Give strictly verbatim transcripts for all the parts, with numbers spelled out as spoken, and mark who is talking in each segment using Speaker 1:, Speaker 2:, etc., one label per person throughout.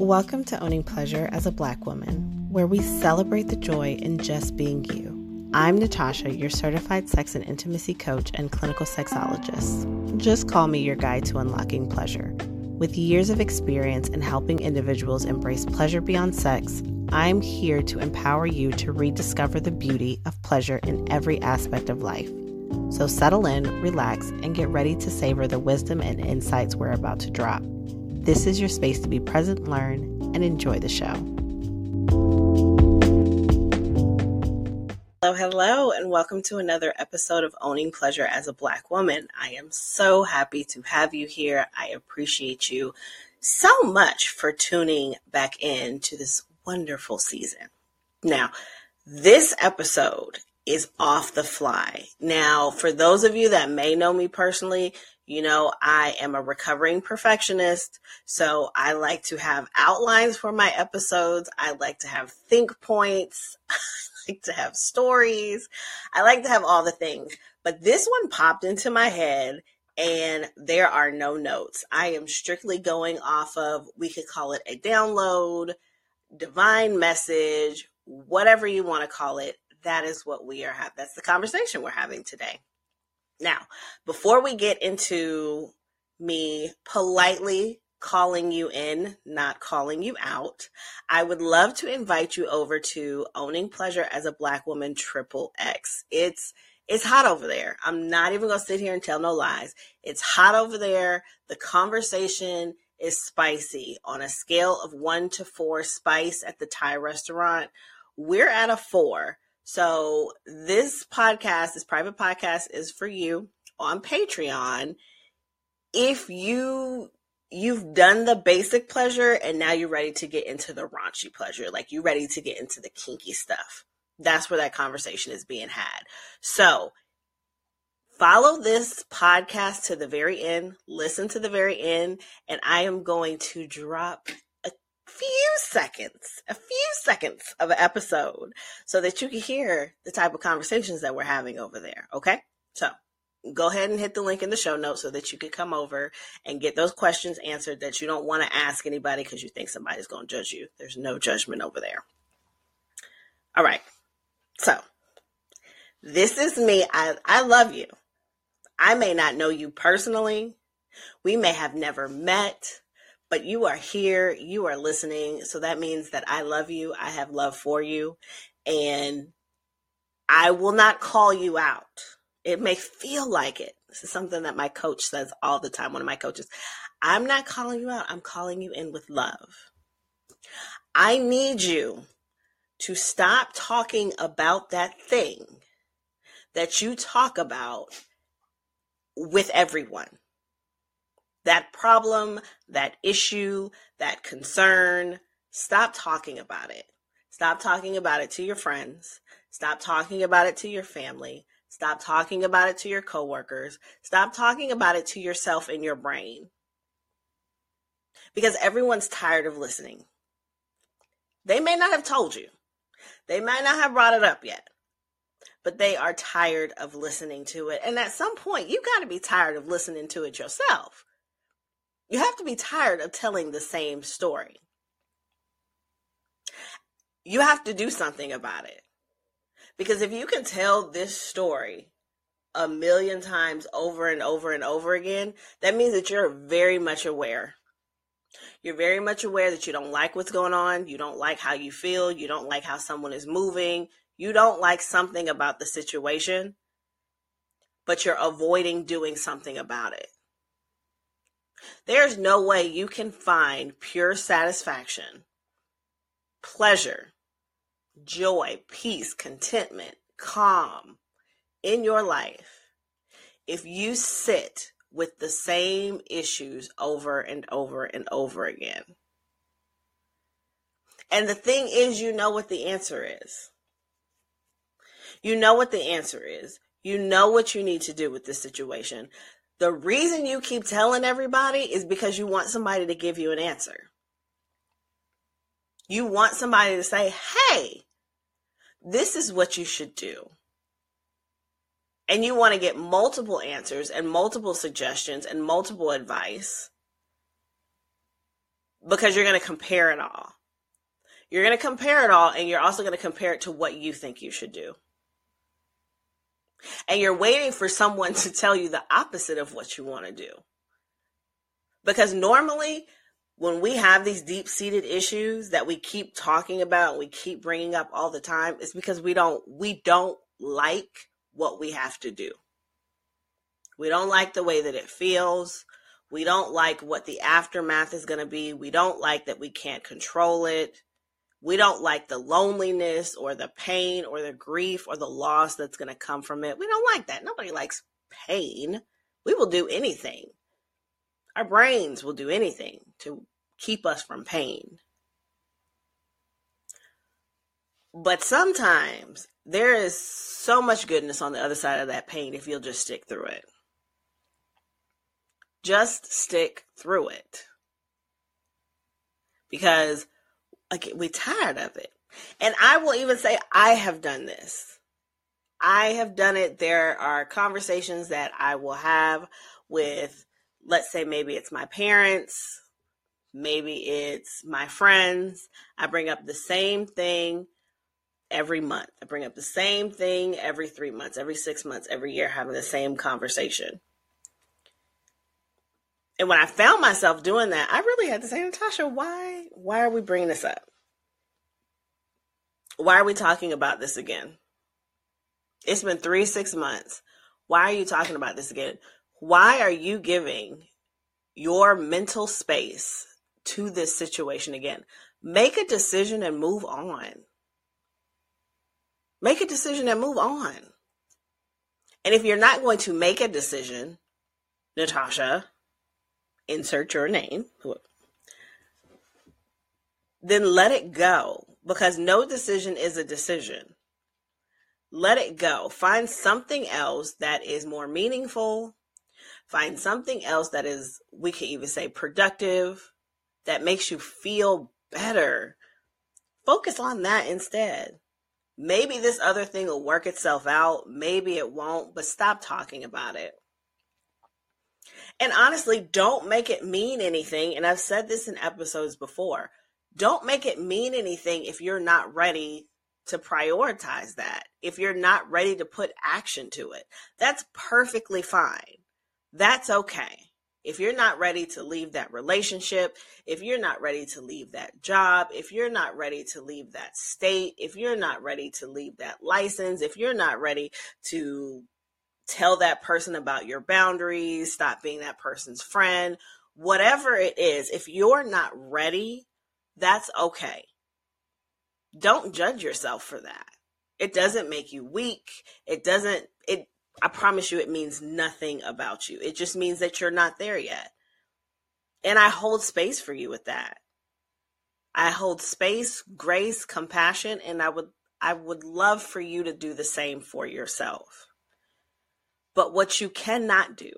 Speaker 1: Welcome to Owning Pleasure as a Black Woman, where we celebrate the joy in just being you. I'm Natasha, your certified sex and intimacy coach and clinical sexologist. Just call me your guide to unlocking pleasure. With years of experience in helping individuals embrace pleasure beyond sex, I'm here to empower you to rediscover the beauty of pleasure in every aspect of life. So settle in, relax, and get ready to savor the wisdom and insights we're about to drop. This is your space to be present, learn, and enjoy the show. Hello, hello, and welcome to another episode of Owning Pleasure as a Black Woman. I am so happy to have you here. I appreciate you so much for tuning back in to this wonderful season. Now, this episode is off the fly. Now, for those of you that may know me personally, you know, I am a recovering perfectionist, so I like to have outlines for my episodes. I like to have think points. I like to have stories. I like to have all the things. But this one popped into my head, and there are no notes. I am strictly going off of, we could call it a download, divine message, whatever you want to call it. That is what we are having. That's the conversation we're having today. Now, before we get into me politely calling you in, not calling you out, I would love to invite you over to Owning Pleasure as a Black Woman Triple X. It's it's hot over there. I'm not even going to sit here and tell no lies. It's hot over there. The conversation is spicy. On a scale of one to four spice at the Thai restaurant, we're at a four. So this podcast, this private podcast is for you on Patreon. If you, you've done the basic pleasure and now you're ready to get into the raunchy pleasure, like you're ready to get into the kinky stuff, that's where that conversation is being had. So follow this podcast to the very end, listen to the very end, and I am going to drop few seconds, a few seconds of an episode so that you can hear the type of conversations that we're having over there. Okay. So go ahead and hit the link in the show notes so that you can come over and get those questions answered that you don't want to ask anybody because you think somebody's going to judge you. There's no judgment over there. All right. So this is me. I, I love you. I may not know you personally. We may have never met. But you are here, you are listening, so that means that I love you, I have love for you, and I will not call you out. It may feel like it. This is something that my coach says all the time, one of my coaches. I'm not calling you out, I'm calling you in with love. I need you to stop talking about that thing that you talk about with everyone. That problem, that issue, that concern, stop talking about it. Stop talking about it to your friends. Stop talking about it to your family. Stop talking about it to your coworkers. Stop talking about it to yourself in your brain. Because everyone's tired of listening. They may not have told you. They might not have brought it up yet. But they are tired of listening to it. And at some point, you got to be tired of listening to it yourself. You have to be tired of telling the same story. You have to do something about it. Because if you can tell this story a million times over and over and over again, that means that you're very much aware. You're very much aware that you don't like what's going on. You don't like how you feel. You don't like how someone is moving. You don't like something about the situation, but you're avoiding doing something about it. There's no way you can find pure satisfaction, pleasure, joy, peace, contentment, calm in your life if you sit with the same issues over and over and over again. And the thing is, you know what the answer is. You know what the answer is. You know what you need to do with this situation. The reason you keep telling everybody is because you want somebody to give you an answer. You want somebody to say, hey, this is what you should do. And you want to get multiple answers and multiple suggestions and multiple advice. because you're going to compare it all. You're going to compare it all, and you're also going to compare it to what you think you should do. And you're waiting for someone to tell you the opposite of what you want to do. Because normally, when we have these deep-seated issues that we keep talking about, and we keep bringing up all the time, it's because we don't we don't like what we have to do. We don't like the way that it feels. We don't like what the aftermath is going to be. We don't like that we can't control it. We don't like the loneliness or the pain or the grief or the loss that's going to come from it. We don't like that. Nobody likes pain. We will do anything. Our brains will do anything to keep us from pain. But sometimes there is so much goodness on the other side of that pain if you'll just stick through it. Just stick through it. Because like, we're tired of it. And I will even say I have done this. I have done it. There are conversations that I will have with, let's say maybe it's my parents, maybe it's my friends. I bring up the same thing every month. I bring up the same thing every three months, every six months, every year, having the same conversation. And when I found myself doing that, I really had to say, Natasha, why, why are we bringing this up? Why are we talking about this again? It's been three, six months. Why are you talking about this again? Why are you giving your mental space to this situation again? Make a decision and move on. Make a decision and move on. And if you're not going to make a decision, Natasha, insert your name, then let it go, because no decision is a decision. Let it go. Find something else that is more meaningful. Find something else that is, we could even say, productive, that makes you feel better. Focus on that instead. Maybe this other thing will work itself out. Maybe it won't, but stop talking about it. And honestly, don't make it mean anything. And I've said this in episodes before. Don't make it mean anything if you're not ready to prioritize that. If you're not ready to put action to it, that's perfectly fine. That's okay. If you're not ready to leave that relationship, if you're not ready to leave that job, if you're not ready to leave that state, if you're not ready to leave that license, if you're not ready to tell that person about your boundaries, stop being that person's friend, whatever it is, if you're not ready, that's okay. Don't judge yourself for that. It doesn't make you weak. It doesn't, it, I promise you, it means nothing about you. It just means that you're not there yet. And I hold space for you with that. I hold space, grace, compassion, and I would, I would love for you to do the same for yourself. But what you cannot do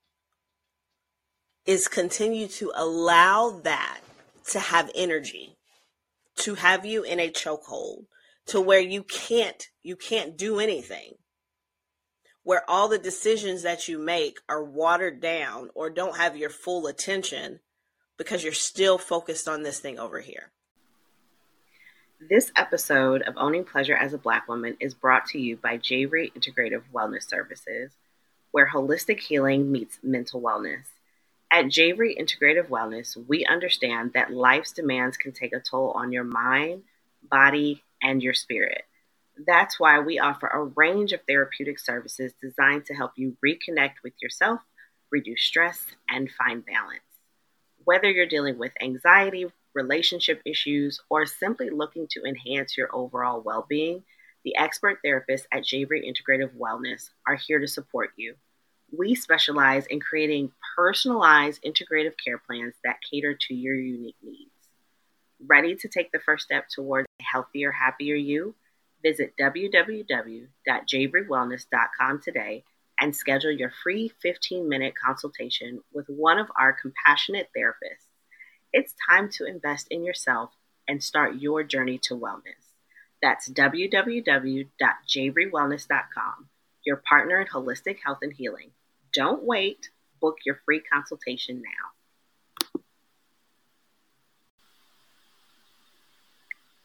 Speaker 1: is continue to allow that to have energy, to have you in a chokehold, to where you can't, you can't do anything, where all the decisions that you make are watered down or don't have your full attention because you're still focused on this thing over here.
Speaker 2: This episode of Owning Pleasure as a Black Woman is brought to you by Javery Integrative Wellness Services, where holistic healing meets mental wellness. At Javery Integrative Wellness, we understand that life's demands can take a toll on your mind, body, and your spirit. That's why we offer a range of therapeutic services designed to help you reconnect with yourself, reduce stress, and find balance. Whether you're dealing with anxiety, relationship issues, or simply looking to enhance your overall well-being, the expert therapists at Javery Integrative Wellness are here to support you. We specialize in creating personalized integrative care plans that cater to your unique needs. Ready to take the first step toward a healthier, happier you? Visit w w w dot javery wellness dot com today and schedule your free fifteen-minute consultation with one of our compassionate therapists. It's time to invest in yourself and start your journey to wellness. That's w w w dot javery wellness dot com, your partner in holistic health and healing. Don't wait. Book your free consultation now.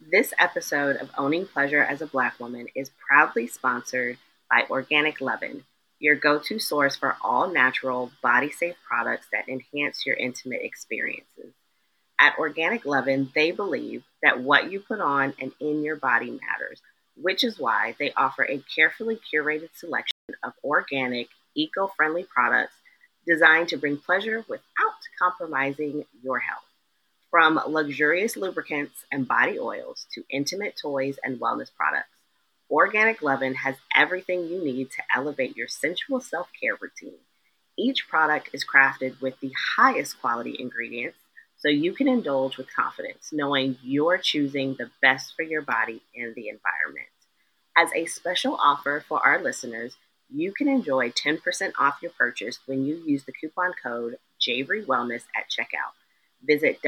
Speaker 2: This episode of Owning Pleasure as a Black Woman is proudly sponsored by Organic Lovin', your go-to source for all natural, body-safe products that enhance your intimate experiences. At Organic Lovin', they believe that what you put on and in your body matters, which is why they offer a carefully curated selection of organic, eco-friendly products designed to bring pleasure without compromising your health. From luxurious lubricants and body oils to intimate toys and wellness products, Organic Lovin' has everything you need to elevate your sensual self-care routine. Each product is crafted with the highest quality ingredients so you can indulge with confidence, knowing you're choosing the best for your body and the environment. As a special offer for our listeners, you can enjoy ten percent off your purchase when you use the coupon code JAVRYWELLNESS at checkout. Visit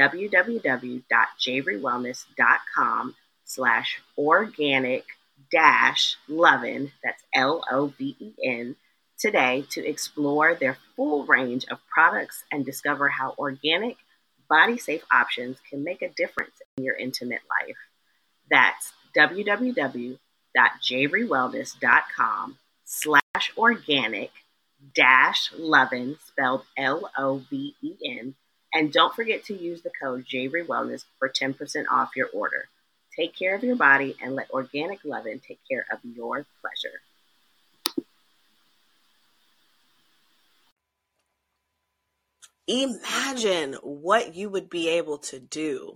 Speaker 2: www.javrywellness.com slash organic dash lovin, that's L O V E N, today to explore their full range of products and discover how organic, body-safe options can make a difference in your intimate life. That's www.javrywellness.com slash organic dash lovin, spelled L O V E N. And don't forget to use the code JAVRYWELLNESS for ten percent off your order. Take care of your body and let Organic Lovin' take care of your pleasure.
Speaker 1: Imagine what you would be able to do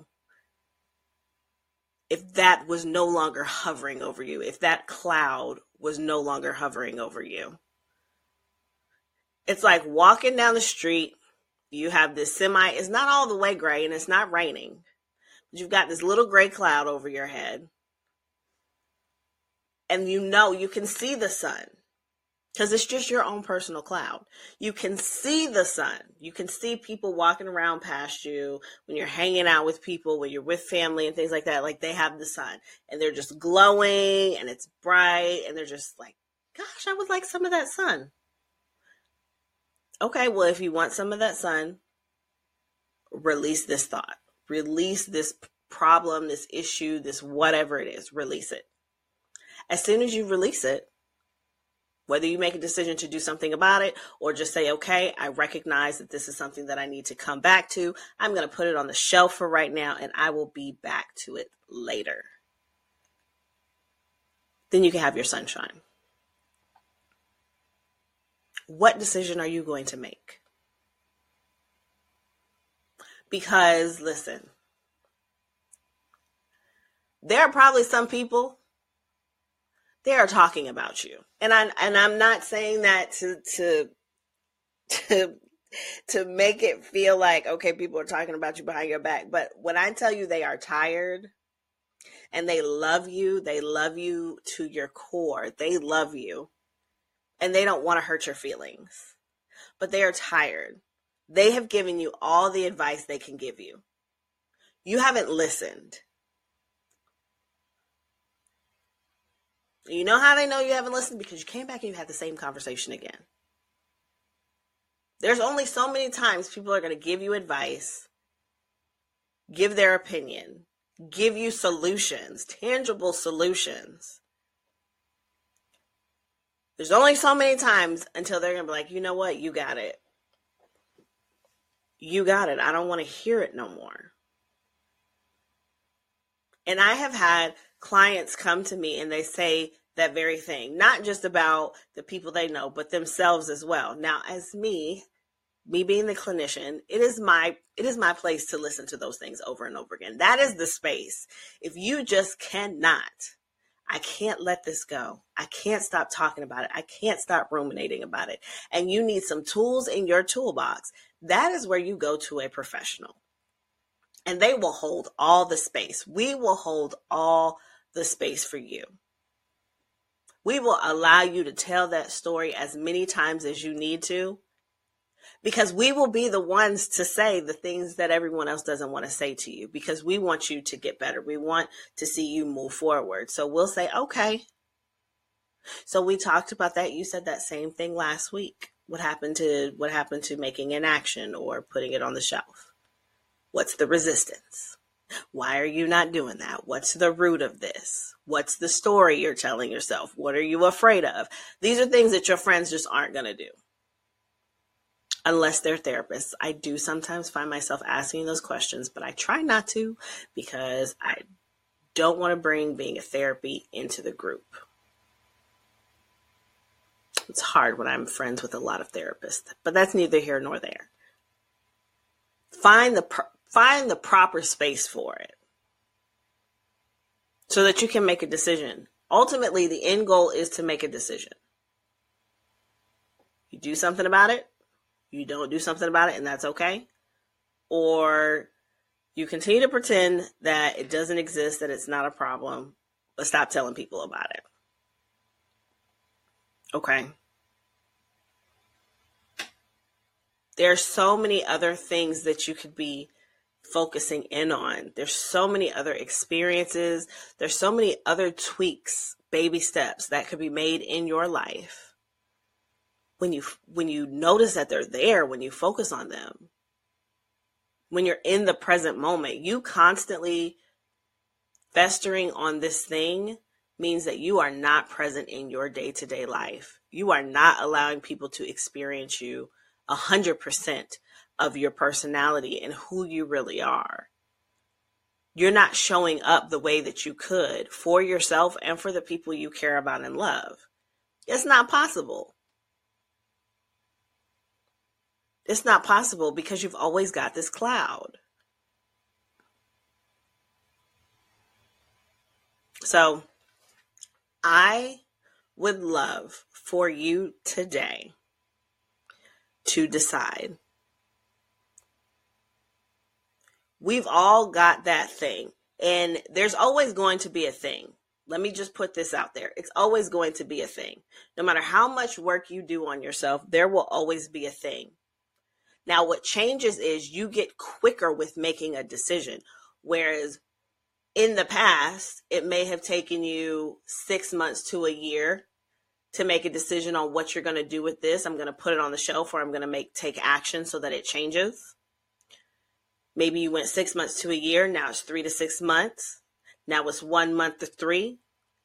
Speaker 1: if that was no longer hovering over you, if that cloud was no longer hovering over you. It's like walking down the street. You have this semi, it's not all the way gray and it's not raining, but you've got this little gray cloud over your head. And you know, you can see the sun because it's just your own personal cloud. You can see the sun. You can see people walking around past you when you're hanging out with people, when you're with family and things like that. Like they have the sun and they're just glowing and it's bright and they're just like, gosh, I would like some of that sun. Okay, well, if you want some of that sun, release this thought, release this problem, this issue, this whatever it is, release it. As soon as you release it, whether you make a decision to do something about it or just say, okay, I recognize that this is something that I need to come back to. I'm going to put it on the shelf for right now and I will be back to it later. Then you can have your sunshine. What decision are you going to make? Because, listen, there are probably some people, they are talking about you. And, I, and I'm not saying that to, to, to, to make it feel like, okay, people are talking about you behind your back. But when I tell you they are tired and they love you, they love you to your core. They love you. And they don't want to hurt your feelings, but they are tired. They have given you all the advice they can give you. You haven't listened. You know how they know you haven't listened? Because you came back and you had the same conversation again. There's only so many times people are going to give you advice, give their opinion, give you solutions, tangible solutions. There's only so many times until they're going to be like, you know what? You got it. You got it. I don't want to hear it no more. And I have had clients come to me and they say that very thing, not just about the people they know, but themselves as well. Now, as me, me being the clinician, it is my it is my place to listen to those things over and over again. That is the space. If you just cannot, I can't let this go. I can't stop talking about it. I can't stop ruminating about it. And you need some tools in your toolbox. That is where you go to a professional. And they will hold all the space. We will hold all the space for you. We will allow you to tell that story as many times as you need to, because we will be the ones to say the things that everyone else doesn't want to say to you, because we want you to get better. We want to see you move forward. So we'll say, okay. So we talked about that. You said that same thing last week. What happened to what happened to making an action or putting it on the shelf? What's the resistance? Why are you not doing that? What's the root of this? What's the story you're telling yourself? What are you afraid of? These are things that your friends just aren't going to do unless they're therapists. I do sometimes find myself asking those questions, but I try not to because I don't want to bring being a therapy into the group. It's hard when I'm friends with a lot of therapists, but that's neither here nor there. Find the pro- find the proper space for it so that you can make a decision. Ultimately, the end goal is to make a decision. You do something about it, you don't do something about it, and that's okay. Or you continue to pretend that it doesn't exist, that it's not a problem, but stop telling people about it. Okay. There's so many other things that you could be focusing in on. There's so many other experiences. There's so many other tweaks, baby steps that could be made in your life. When you, when you notice that they're there, when you focus on them, when you're in the present moment, you constantly festering on this thing means that you are not present in your day-to-day life. You are not allowing people to experience you a hundred percent of your personality and who you really are. You're not showing up the way that you could for yourself and for the people you care about and love. It's not possible. It's not possible because you've always got this cloud. So I would love for you today to decide. We've all got that thing, and there's always going to be a thing. Let me just put this out there. It's always going to be a thing. No matter how much work you do on yourself, there will always be a thing. Now, what changes is you get quicker with making a decision, whereas in the past, it may have taken you six months to a year to make a decision on what you're going to do with this. I'm going to put it on the shelf, or I'm going to make take action so that it changes. Maybe you went six months to a year. Now it's three to six months. Now it's one month to three.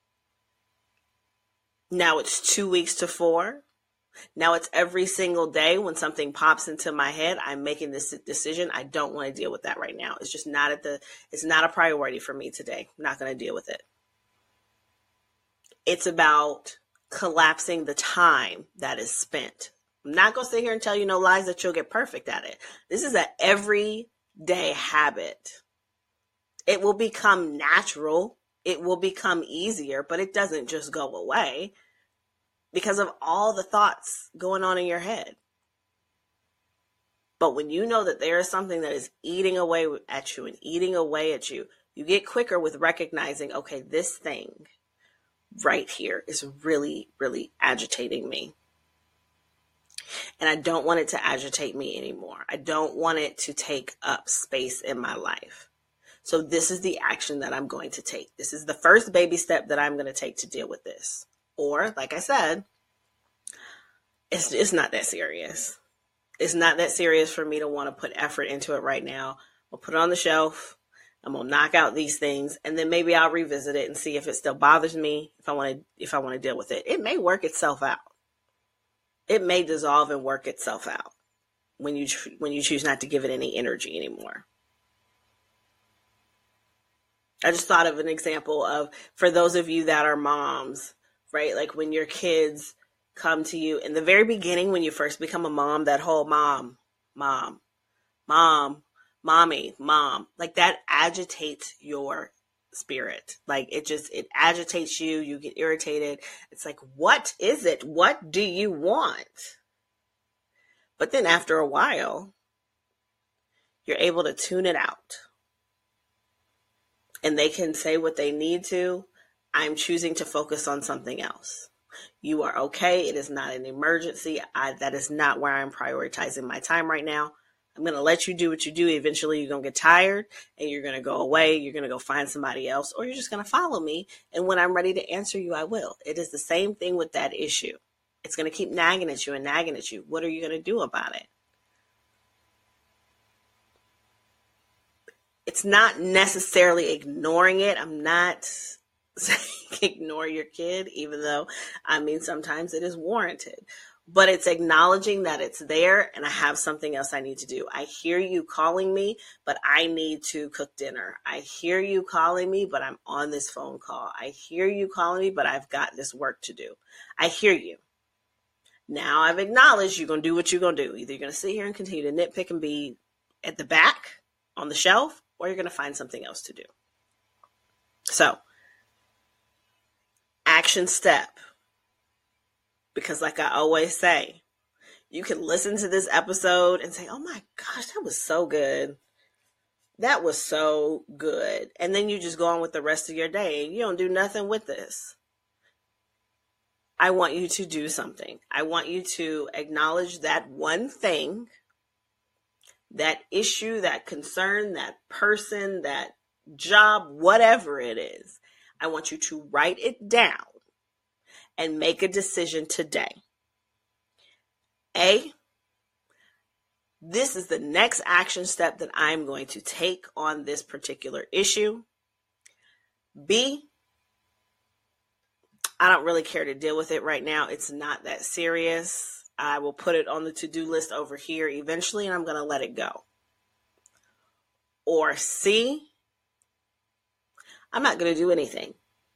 Speaker 1: Now it's two weeks to four. Now it's every single day when something pops into my head, I'm making this decision. I don't want to deal with that right now. It's just not at the, it's not a priority for me today. I'm not going to deal with it. It's about collapsing the time that is spent. I'm not going to sit here and tell you no lies that you'll get perfect at it. This is an everyday habit. It will become natural. It will become easier, but it doesn't just go away because of all the thoughts going on in your head. But when you know that there is something that is eating away at you and eating away at you, you get quicker with recognizing, okay, this thing right here is really, really agitating me. And I don't want it to agitate me anymore. I don't want it to take up space in my life. So this is the action that I'm going to take. This is the first baby step that I'm going to take to deal with this. Or, like I said, it's it's not that serious. It's not that serious for me to want to put effort into it right now. I'll put it on the shelf. I'm going to knock out these things, and then maybe I'll revisit it and see if it still bothers me, if I want to if I want to deal with it. It may work itself out. It may dissolve and work itself out when you when you choose not to give it any energy anymore. I just thought of an example of, for those of you that are moms, right? Like when your kids come to you in the very beginning, when you first become a mom, that whole mom, mom, mom, mommy, mom, like that agitates your spirit. Like it just, it agitates you. You get irritated. It's like, what is it? What do you want? But then after a while, you're able to tune it out. And they can say what they need to. I'm choosing to focus on something else. You are okay. It is not an emergency. I, that is not where I'm prioritizing my time right now. I'm going to let you do what you do. Eventually, you're going to get tired and you're going to go away. You're going to go find somebody else, or you're just going to follow me. And when I'm ready to answer you, I will. It is the same thing with that issue. It's going to keep nagging at you and nagging at you. What are you going to do about it? It's not necessarily ignoring it. I'm not saying ignore your kid, even though, I mean, sometimes it is warranted. But it's acknowledging that it's there and I have something else I need to do. I hear you calling me, but I need to cook dinner. I hear you calling me, but I'm on this phone call. I hear you calling me, but I've got this work to do. I hear you. Now I've acknowledged you're going to do what you're going to do. Either you're going to sit here and continue to nitpick and be at the back on the shelf, or you're going to find something else to do. So, action step. Because like I always say, you can listen to this episode and say, oh my gosh, that was so good. That was so good. And then you just go on with the rest of your day and you don't do nothing with this. I want you to do something. I want you to acknowledge that one thing, that issue, that concern, that person, that job, whatever it is. I want you to write it down and make a decision today. A, this is the next action step that I'm going to take on this particular issue. B, I don't really care to deal with it right now. It's not that serious. I will put it on the to-do list over here eventually, and I'm going to let it go. Or C, I'm not going to do anything.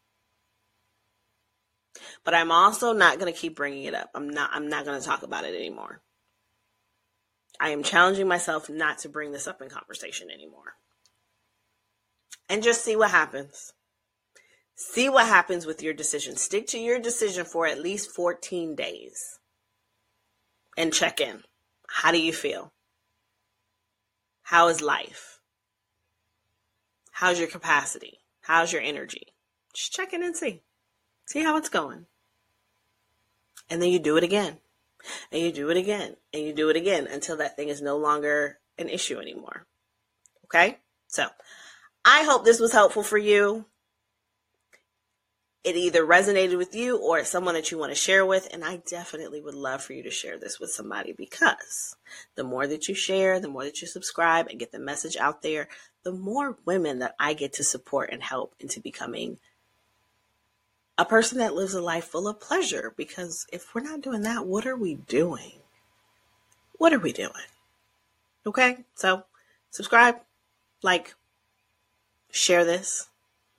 Speaker 1: But I'm also not going to keep bringing it up. I'm not, I'm not going to talk about it anymore. I am challenging myself not to bring this up in conversation anymore. And just see what happens. See what happens with your decision. Stick to your decision for at least fourteen days. And check in. How do you feel? How is life? How's your capacity? How's your energy? Just check in and see. See how it's going. And then you do it again. And you do it again. And you do it again until that thing is no longer an issue anymore. Okay? So, I hope this was helpful for you. It either resonated with you or it's someone that you want to share with. And I definitely would love for you to share this with somebody, because the more that you share, the more that you subscribe and get the message out there, the more women that I get to support and help into becoming a person that lives a life full of pleasure. Because if we're not doing that, what are we doing? What are we doing? Okay, so subscribe, like, share this.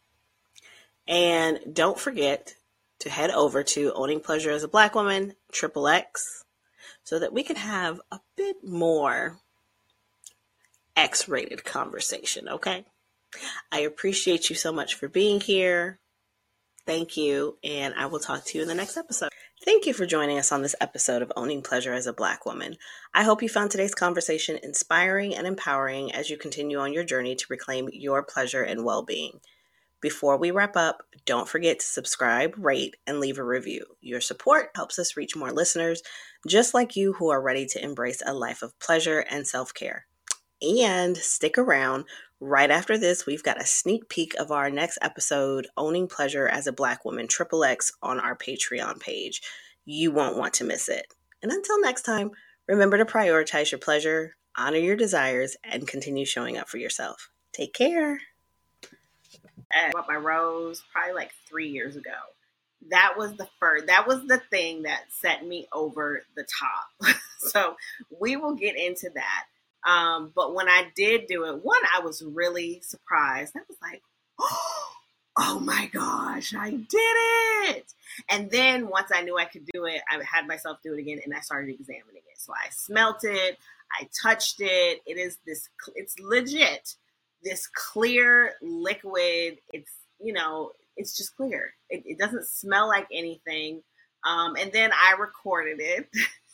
Speaker 1: And don't forget to head over to Owning Pleasure as a Black Woman, Triple X, so that we can have a bit more X-rated conversation, okay? I appreciate you so much for being here. Thank you, and I will talk to you in the next episode. Thank you for joining us on this episode of Owning Pleasure as a Black Woman. I hope you found today's conversation inspiring and empowering as you continue on your journey to reclaim your pleasure and well-being. Before we wrap up, don't forget to subscribe, rate, and leave a review. Your support helps us reach more listeners just like you who are ready to embrace a life of pleasure and self-care. And stick around. Right after this, we've got a sneak peek of our next episode, Owning Pleasure as a Black Woman, Triple X, on our Patreon page. You won't want to miss it. And until next time, remember to prioritize your pleasure, honor your desires, and continue showing up for yourself. Take care.
Speaker 2: I bought my rose probably like three years ago. That was the first, that was the thing that set me over the top. So we will get into that. Um, but when I did do it, one, I was really surprised. I was like, oh my gosh, I did it. And then once I knew I could do it, I had myself do it again and I started examining it. So I smelt it, I touched it. It is this, it's legit, this clear liquid. It's, you know, it's just clear. It, it doesn't smell like anything. Um, and then I recorded it.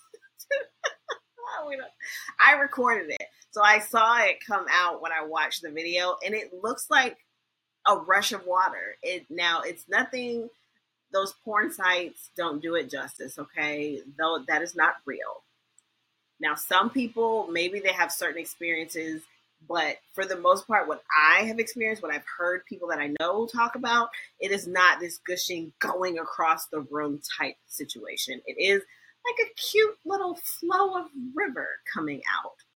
Speaker 2: I recorded it. So I saw it come out when I watched the video, and it looks like a rush of water. It now it's nothing. Those porn sites don't do it justice. Okay. Though that is not real. Now, some people, maybe they have certain experiences, but for the most part, what I have experienced, what I've heard people that I know talk about, it is not this gushing going across the room type situation. It is like a cute little flow of river coming out.